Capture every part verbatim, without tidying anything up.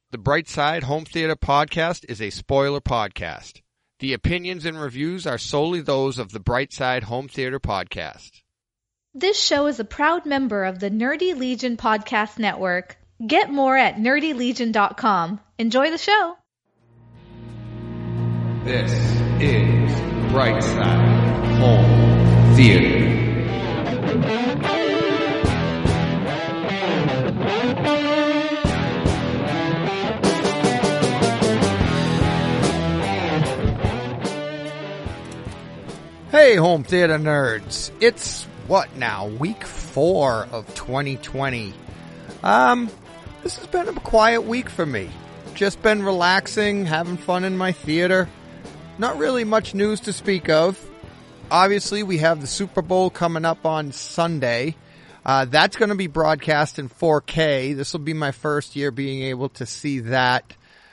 The Brightside Home Theater Podcast is a spoiler podcast. The opinions and reviews are solely those of the Brightside Home Theater Podcast. This show is a proud member of the Nerdy Legion Podcast Network. Get more at nerdy legion dot com. Enjoy the show. This is Brightside Home Theater. Hey, home theater nerds. It's, what now, week four of twenty twenty. Um, this has been a quiet week for me. Just been relaxing, having fun in my theater. Not really much news to speak of. Obviously, we have the Super Bowl coming up on Sunday. Uh, that's going to be broadcast in four K. This will be my first year being able to see that.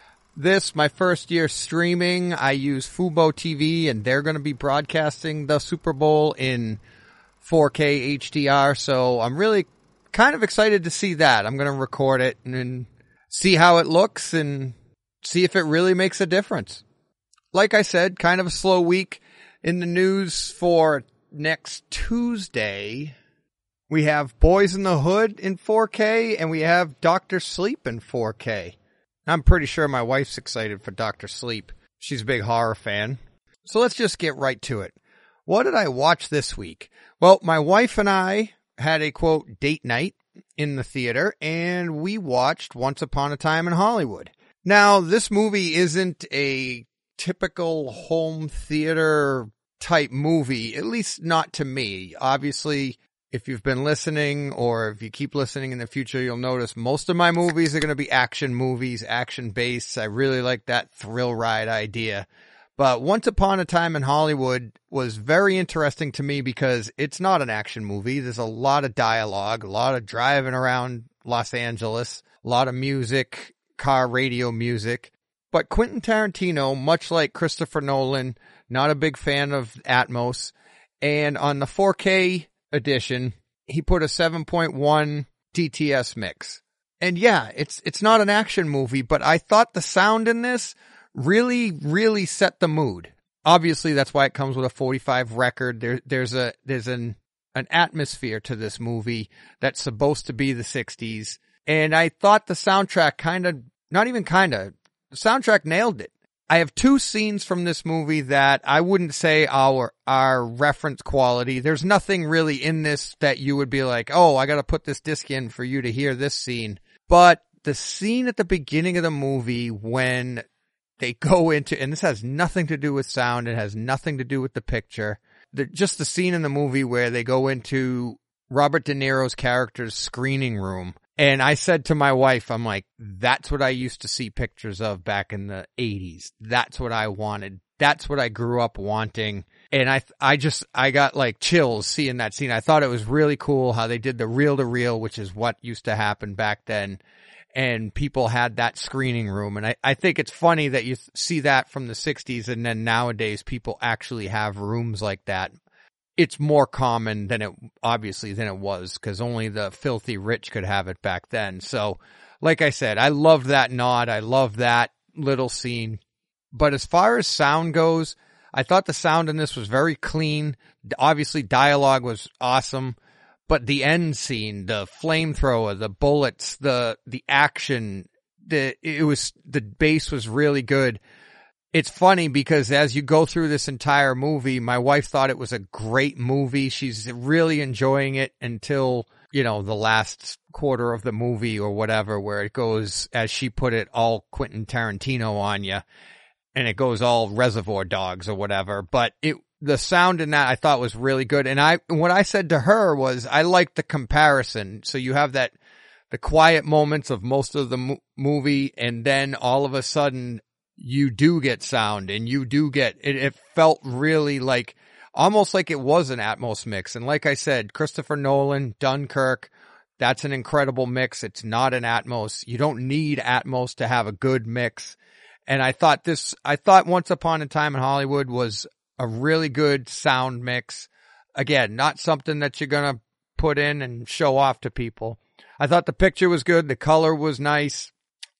This, my first year streaming, I use Fubo T V, and they're going to be broadcasting the Super Bowl in four K H D R, so I'm really kind of excited to see that. I'm going to record it and, and see how it looks and see if it really makes a difference. Like I said, kind of a slow week in the news for next Tuesday. We have Boys in the Hood in four K, and we have Doctor Sleep in four K. I'm pretty sure my wife's excited for Doctor Sleep. She's a big horror fan. So let's just get right to it. What did I watch this week? Well, my wife and I had a, quote, date night in the theater, and we watched Once Upon a Time in Hollywood. Now, this movie isn't a typical home theater type movie, at least not to me. Obviously, if you've been listening or if you keep listening in the future, you'll notice most of my movies are going to be action movies, action-based. I really like that thrill ride idea. But Once Upon a Time in Hollywood was very interesting to me because it's not an action movie. There's a lot of dialogue, a lot of driving around Los Angeles, a lot of music, car radio music. But Quentin Tarantino, much like Christopher Nolan, not a big fan of Atmos. And on the four K edition, he put a seven point one D T S mix. And yeah, it's it's not an action movie, but I thought the sound in this really, really set the mood. Obviously, that's why it comes with a forty-five record. There, there's a there's an an atmosphere to this movie that's supposed to be the sixties. And I thought the soundtrack kind of, not even kind of, the soundtrack nailed it. I have two scenes from this movie that I wouldn't say are, are reference quality. There's nothing really in this that you would be like, oh, I got to put this disc in for you to hear this scene. But the scene at the beginning of the movie when they go into, and this has nothing to do with sound, it has nothing to do with the picture. The, just the scene in the movie where they go into Robert De Niro's character's screening room. And I said to my wife, I'm like, that's what I used to see pictures of back in the eighties. That's what I wanted. That's what I grew up wanting. And I, I just, I got like chills seeing that scene. I thought it was really cool how they did the reel to reel, which is what used to happen back then. And people had that screening room. And I, I think it's funny that you see that from the sixties. And then nowadays people actually have rooms like that. It's more common than it, obviously, than it was, because only the filthy rich could have it back then. So, like I said, I love that nod. I love that little scene. But as far as sound goes, I thought the sound in this was very clean. Obviously, dialogue was awesome. But the end scene, the flamethrower, the bullets, the the action, the it was the bass was really good. It's funny because as you go through this entire movie, my wife thought it was a great movie. She's really enjoying it until, you know, the last quarter of the movie or whatever, where it goes, as she put it, all Quentin Tarantino on you. And it goes all Reservoir Dogs or whatever. But it, the sound in that I thought was really good. And I, what I said to her was I liked the comparison. So you have that, the quiet moments of most of the mo- movie. And then all of a sudden, you do get sound and you do get it. It felt really like almost like it was an Atmos mix. And like I said, Christopher Nolan, Dunkirk, that's an incredible mix. It's not an Atmos. You don't need Atmos to have a good mix. And I thought this, I thought Once Upon a Time in Hollywood was a really good sound mix. Again, not something that you're going to put in and show off to people. I thought the picture was good. The color was nice.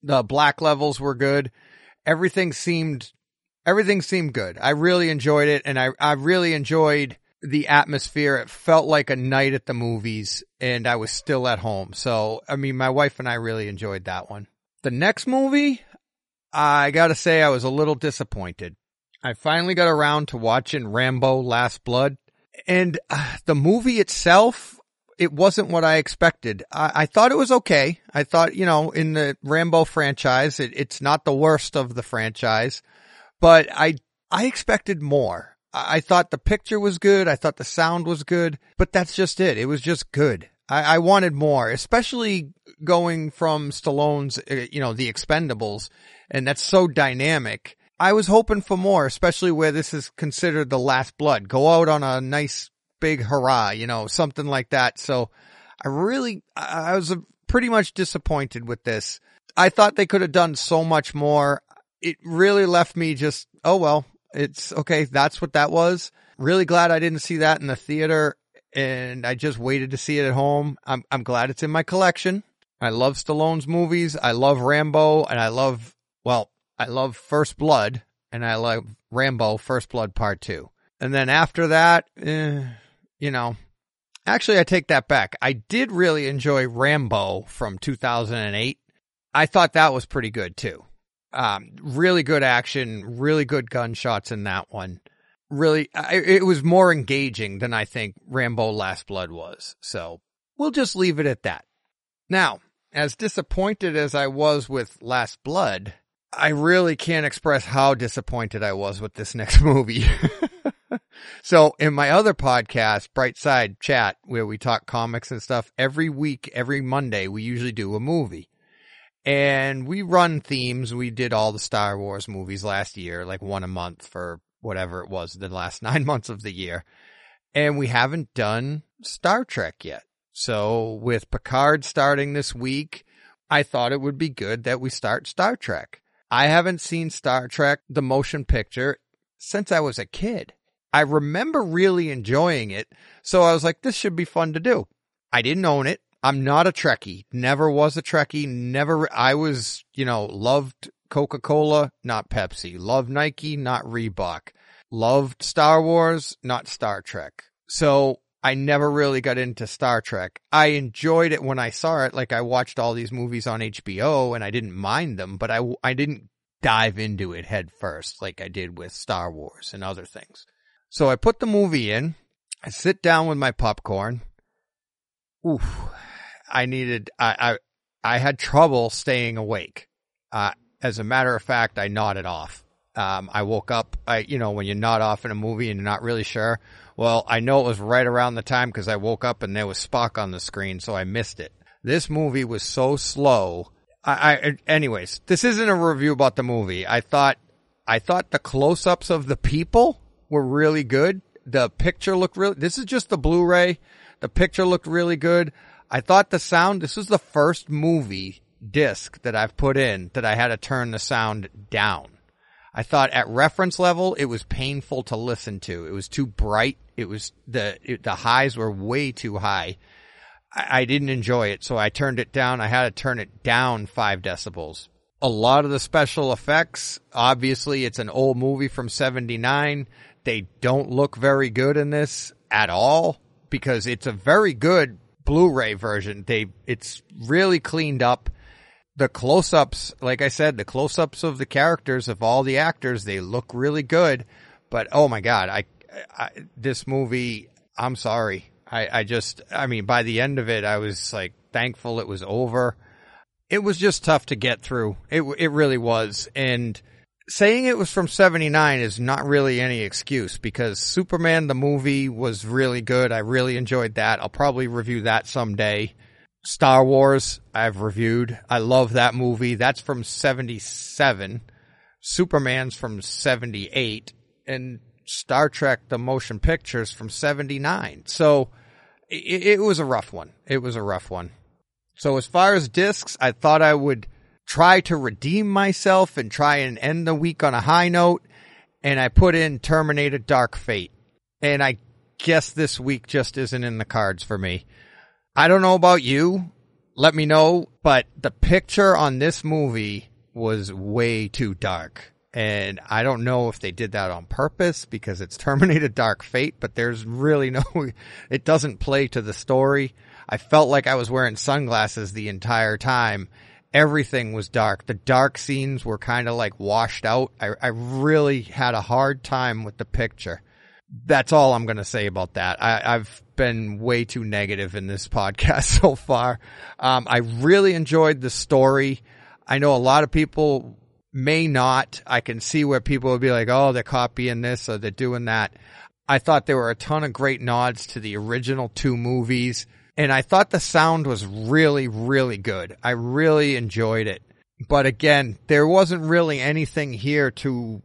The black levels were good. Everything seemed, everything seemed good. I really enjoyed it, and I, I really enjoyed the atmosphere. It felt like a night at the movies, and I was still at home. So, I mean, my wife and I really enjoyed that one. The next movie, I gotta say I was a little disappointed. I finally got around to watching Rambo Last Blood, and uh, the movie itself, it wasn't what I expected. I, I thought it was okay. I thought, you know, in the Rambo franchise, it, it's not the worst of the franchise, but I, I expected more. I, I thought the picture was good. I thought the sound was good, but that's just it. It was just good. I, I wanted more, especially going from Stallone's, you know, The Expendables, and that's so dynamic. I was hoping for more, especially where this is considered the last blood. Go out on a nice big hurrah, you know, something like that. So I really, I was pretty much disappointed with this. I thought they could have done so much more. It really left me just, oh, well, it's okay. That's what that was. Really glad I didn't see that in the theater, and I just waited to see it at home. I'm, I'm glad it's in my collection. I love Stallone's movies. I love Rambo, and I love, well, I love First Blood, and I love Rambo First Blood Part two. And then after that, eh, you know, actually I take that back. I did really enjoy Rambo from two thousand eight. I thought that was pretty good too. Um, really good action, really good gunshots in that one. Really, I, it was more engaging than I think Rambo Last Blood was. So we'll just leave it at that. Now, as disappointed as I was with Last Blood, I really can't express how disappointed I was with this next movie. So in my other podcast, Brightside Chat, where we talk comics and stuff, every week, every Monday, we usually do a movie. And we run themes. We did all the Star Wars movies last year, like one a month for whatever it was, the last nine months of the year. And we haven't done Star Trek yet. So with Picard starting this week, I thought it would be good that we start Star Trek. I haven't seen Star Trek, the motion picture, since I was a kid. I remember really enjoying it, so I was like, this should be fun to do. I didn't own it. I'm not a Trekkie. Never was a Trekkie. Never. I was, you know, loved Coca-Cola, not Pepsi. Loved Nike, not Reebok. Loved Star Wars, not Star Trek. So I never really got into Star Trek. I enjoyed it when I saw it. Like, I watched all these movies on H B O, and I didn't mind them, but I, I didn't dive into it head first like I did with Star Wars and other things. So I put the movie in. I sit down with my popcorn. Oof. I needed, I, I, I had trouble staying awake. Uh, as a matter of fact, I nodded off. Um, I woke up, I, you know, when you nod off in a movie and you're not really sure. Well, I know it was right around the time because I woke up and there was Spock on the screen, so I missed it. This movie was so slow. I, I, anyways, this isn't a review about the movie. I thought, I thought the close-ups of the people were really good. The picture looked really, this is just the Blu-ray. The picture looked really good. I thought the sound, this was the first movie disc that I've put in that I had to turn the sound down. I thought at reference level, it was painful to listen to. It was too bright. It was, the, it, the highs were way too high. I, I didn't enjoy it, so I turned it down. I had to turn it down five decibels. A lot of the special effects, obviously it's an old movie from seventy-nine. They don't look very good in this at all because it's a very good Blu-ray version. They, it's really cleaned up. The close-ups, like I said, the close-ups of the characters of all the actors, they look really good. But oh my God, I, I this movie, I'm sorry. I, I just, I mean, by the end of it, I was like thankful it was over. It was just tough to get through. It, it really was. And saying it was from seventy-nine is not really any excuse because Superman, the movie, was really good. I really enjoyed that. I'll probably review that someday. Star Wars, I've reviewed. I love that movie. That's from seventy-seven. Superman's from seventy-eight. And Star Trek, the motion pictures, from seventy-nine. So it, it was a rough one. It was a rough one. So as far as discs, I thought I would try to redeem myself and try and end the week on a high note. And I put in Terminator Dark Fate. And I guess this week just isn't in the cards for me. I don't know about you. let me know. But the picture on this movie was way too dark. And I don't know if they did that on purpose because it's Terminator Dark Fate, but there's really no, it doesn't play to the story. I felt like I was wearing sunglasses the entire time. Everything was dark. The dark scenes were kind of like washed out. I, I really had a hard time with the picture. That's all I'm going to say about that. I, I've been way too negative in this podcast so far. Um, I really enjoyed the story. I know a lot of people may not. I can see where people would be like, oh, they're copying this or they're doing that. I thought there were a ton of great nods to the original two movies, and I thought the sound was really, really good. I really enjoyed it. But again, there wasn't really anything here to...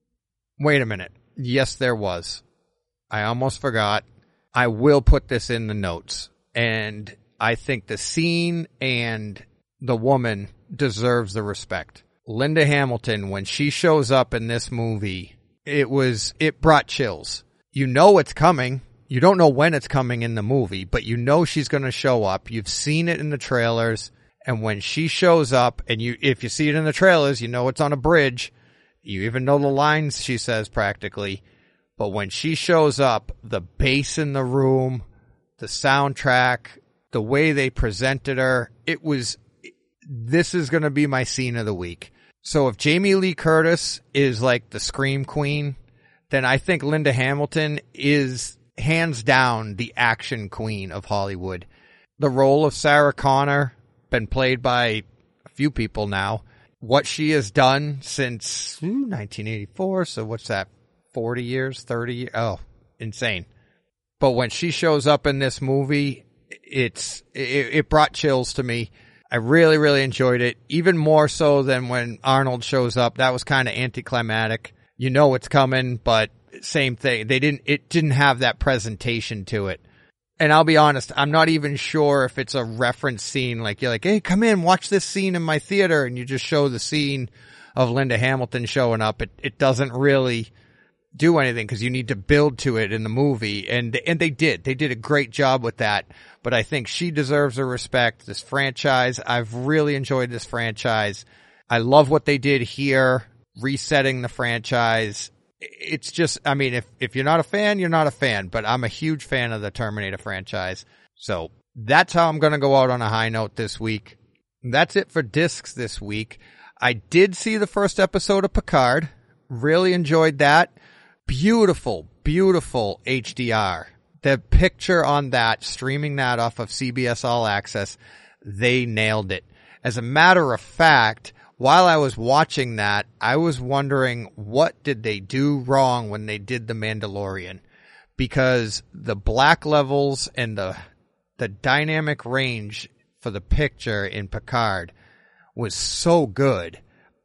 Wait a minute. Yes, there was. I almost forgot. I will put this in the notes. And I think the scene and the woman deserves the respect. Linda Hamilton, when she shows up in this movie, it was, it brought chills. You know it's coming. You don't know when it's coming in the movie, but you know she's going to show up. You've seen it in the trailers. And when she shows up, and you, if you see it in the trailers, you know it's on a bridge. You even know the lines she says practically. But when she shows up, the bass in the room, the soundtrack, the way they presented her, it was, this is going to be my scene of the week. So if Jamie Lee Curtis is like the scream queen, then I think Linda Hamilton is hands down the action queen of Hollywood. The role of Sarah Connor, been played by a few people now. What she has done since ooh, nineteen eighty-four, so what's that, forty years, thirty years? Oh, insane. But when she shows up in this movie, it's it, it brought chills to me. I really, really enjoyed it, even more so than when Arnold shows up. That was kind of anticlimactic. You know it's coming, but same thing. They didn't, it didn't have that presentation to it. And I'll be honest, I'm not even sure if it's a reference scene. Like, you're like, hey, come in, watch this scene in my theater, and you just show the scene of Linda Hamilton showing up. It, it doesn't really do anything because you need to build to it in the movie. And, and they did. They did a great job with that. But I think she deserves her respect. This franchise, I've really enjoyed this franchise. I love what they did here, resetting the franchise. It's just, I mean, if, if you're not a fan, you're not a fan. But I'm a huge fan of the Terminator franchise. So that's how I'm going to go out on a high note this week. That's it for discs this week. I did see the first episode of Picard. Really enjoyed that. Beautiful, beautiful H D R. The picture on that, streaming that off of C B S All Access, they nailed it. As a matter of fact, while I was watching that, I was wondering what did they do wrong when they did The Mandalorian? Because the black levels and the the dynamic range for the picture in Picard was so good.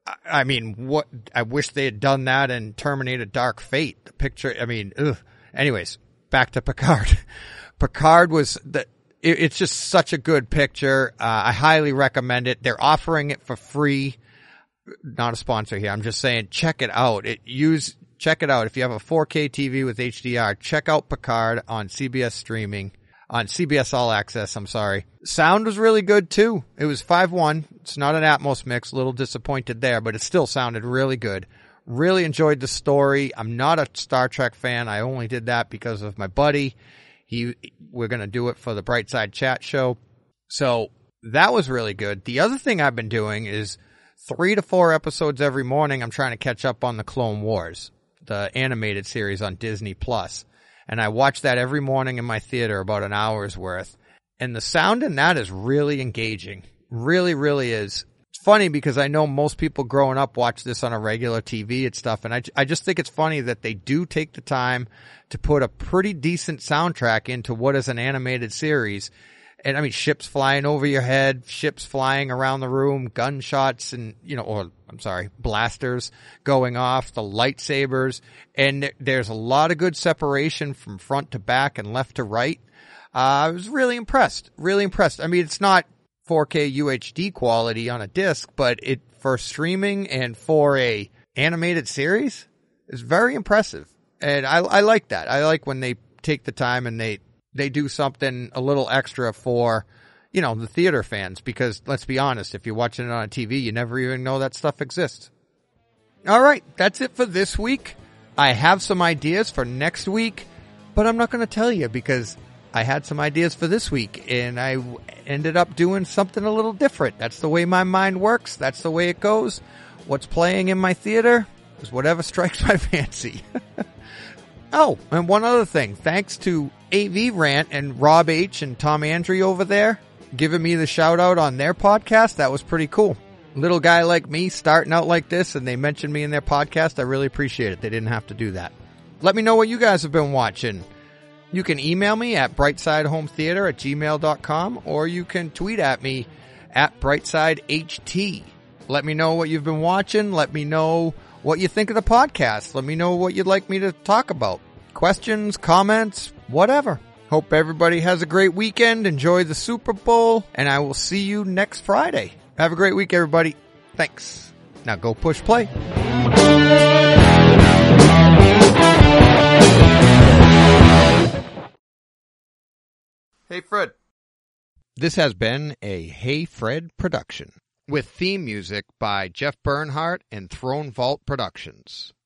I mean, what, I wish they had done that in Terminator Dark Fate. The picture, I mean, ugh. Anyways, back to Picard. Picard was the, it, it's just such a good picture. Uh, I highly recommend it. They're offering it for free. Not a sponsor here. I'm just saying, check it out. It use, check it out. If you have a four K T V with H D R, check out Picard on C B S streaming. On C B S All Access, I'm sorry. Sound was really good too. It was five one. It's not an Atmos mix. A little disappointed there, but it still sounded really good. Really enjoyed the story. I'm not a Star Trek fan. I only did that because of my buddy. He, we're going to do it for the Brightside Chat show. So that was really good. The other thing I've been doing is three to four episodes every morning. I'm trying to catch up on the Clone Wars, the animated series on Disney Plus. And I watch that every morning in my theater, about an hour's worth. And the sound in that is really engaging. Really, really is. It's funny because I know most people growing up watch this on a regular T V and stuff. And I, I just think it's funny that they do take the time to put a pretty decent soundtrack into what is an animated series. And I mean, ships flying over your head, ships flying around the room, gunshots and, you know, or I'm sorry, blasters going off, the lightsabers. And there's a lot of good separation from front to back and left to right. Uh, I was really impressed, really impressed. I mean, it's not four K U H D quality on a disc, but it, for streaming and for a animated series, is very impressive. And I, I like that. I like when they take the time and they, they do something a little extra for, you know, the theater fans, because let's be honest, if you're watching it on T V, you never even know that stuff exists. All right, that's it for this week. I have some ideas for next week, but I'm not going to tell you because I had some ideas for this week and I ended up doing something a little different. That's the way my mind works. That's the way it goes. What's playing in my theater is whatever strikes my fancy. Oh, and one other thing. Thanks to A V Rant and Rob H. and Tom Andrew over there giving me the shout out on their podcast. That was pretty cool. Little guy like me starting out like this and they mentioned me in their podcast. I really appreciate it. They didn't have to do that. Let me know what you guys have been watching. You can email me at brightsidehometheater at gmail dot com or you can tweet at me at brightsideh. Let me know what you've been watching. Let me know what you think of the podcast. Let me know what you'd like me to talk about. Questions, comments, whatever. Hope everybody has a great weekend. Enjoy the Super Bowl, and I will see you next Friday. Have a great week, everybody. Thanks. Now go push play. Hey, Fred. This has been a Hey Fred production with theme music by Jeff Bernhardt and Throne Vault Productions.